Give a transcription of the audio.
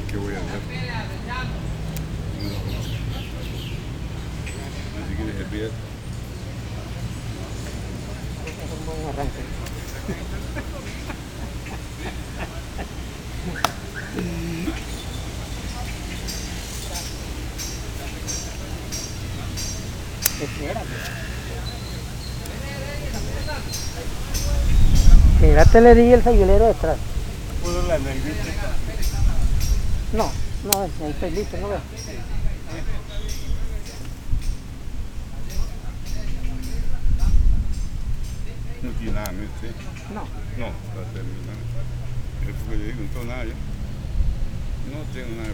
¿Qué voy a hacer? Así que dejé pie. Es un buen arranque. Espérate. Mírate, le di el sayulero detrás. Pudo la negrita. No, no, ahí está listo, ¿no ves? No tiene nada, ¿no? ¿Sí? No. No, está terminado. Es porque yo digo, no tengo nada yo. No tengo nada